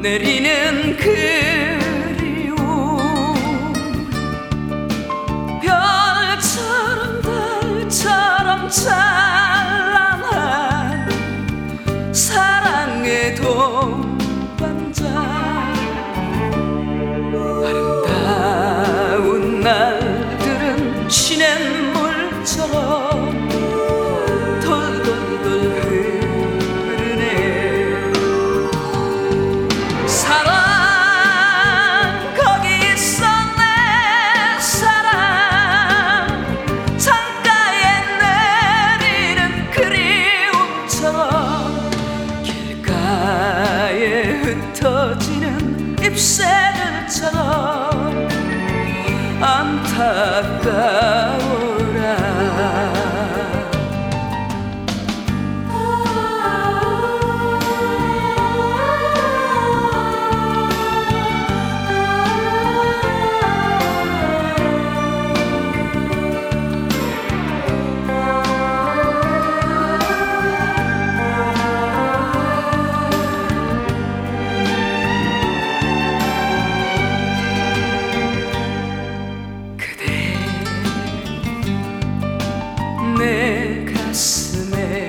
내리는 그리움 별처럼 달처럼 찬란한 사랑의 동반자 아름다운 날들은 시냇물처럼 돌돌돌 흐르네 사랑 거기 있어 내 사랑 창가에 내리는 그리움처럼 길가에 흩어지는 잎새들처럼 안타까워라 내 가슴에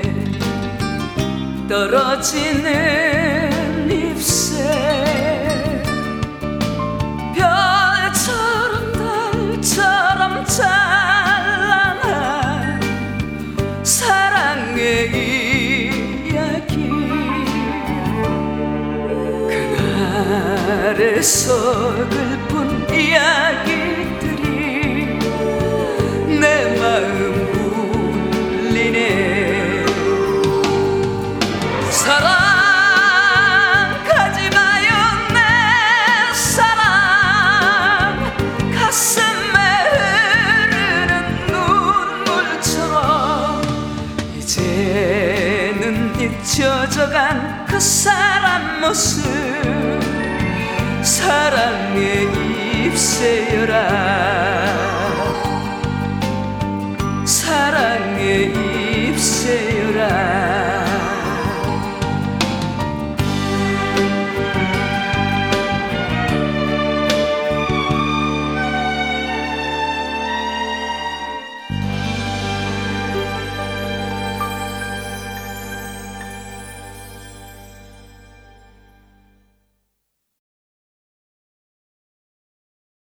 떨어지는 잎새 별처럼 달처럼 찬란한 사랑의 이야기 그날의 서글픈 이야기들이 내 마음 사랑 가지 마요 내 사랑 가슴에 흐르는 눈물처럼 이제는 잊혀져간 그 사람 모습 사랑의 잎새여라 사랑의 잎새여라